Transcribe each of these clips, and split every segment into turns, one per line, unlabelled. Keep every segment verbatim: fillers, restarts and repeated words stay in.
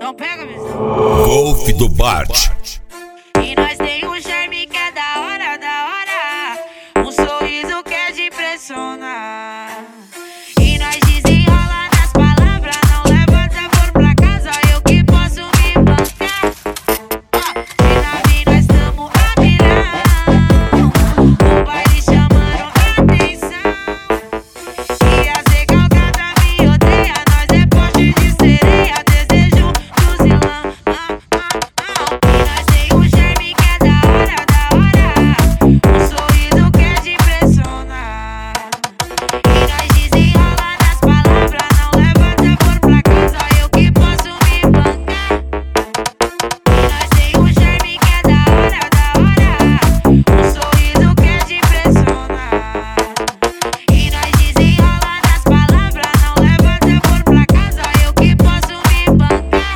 Não pega, visão.
Golf do Bart.
E nós tem um charme que é da hora, da hora. Um sorriso que é de impressionar. E nós desenrola nas palavras. Não leva sabor pra casa, eu que posso me bancar. E na vida nós tamo a milhão. O baile chamando atenção. E as recalcadas me odeia. Nós é poste de sereia. Desejo fuzilão. E nós tem um charme que é da hora, da hora. Um sorriso que é de impressionar. E nós desenrola nas palavras. Não leva sabor pra casa, eu que posso me bancar. E nós tem um charme que é da hora, da hora. Um sorriso que é de impressionar. E nós desenrola nas palavras. Não leva sabor pra casa, eu que posso me bancar.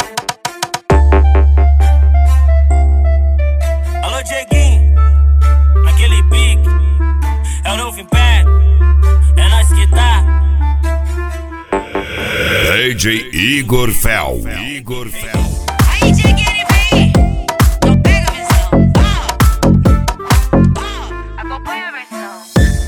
Alô, Dieguinho, naquele pique, é o novo império, é nós que tá.
D J Igor Fel. Igor Fel.
Aí, Dieguinho, vem. Não pega a visão. Ó, ó, acompanha a versão.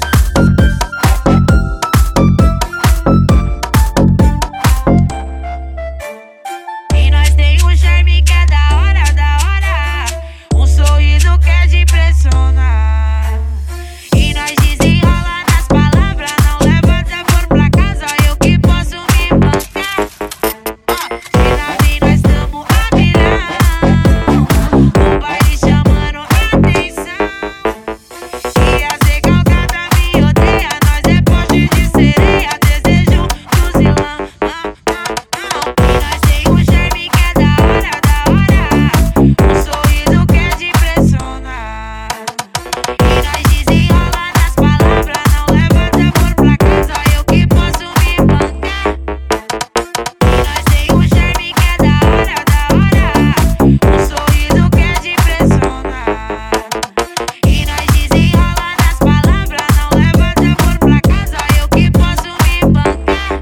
E nós tem um charme que é da hora, da hora. Um sorriso que é de impressionar. E nós desenrola nas palavras. Não leva sabor pra casa, eu que posso me bancar. E na vida nós tamo a milhão. O baile chamando atenção. E as recalcadas me odeia. Nós é poste de sereia. Desejo fuzilão. E nós tem um charme que é da hora, da hora. Um sorriso que é de impressionar. E nós desenrola nas palavras. Não leva sabor pra casa, eu que posso me bancar. E nós tem um charme que é da hora, da hora. Um sorriso que é de impressionar. E nós desenrola nas palavras. Não leva sabor pra casa, eu que posso me bancar.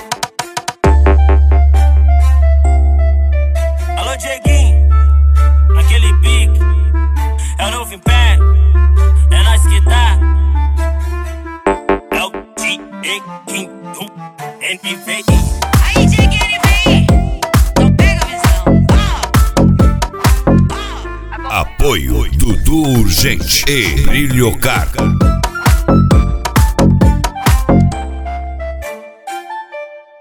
Alô, Dieguinho, naquele pique, é o novo império, é nós que tá. É o Dieguinho, N V I.
Aí, Dieguinho, vem. Não pega a visão. Ó, ó, acompanha.
Apoio Dudu Urgente e Brilho Car.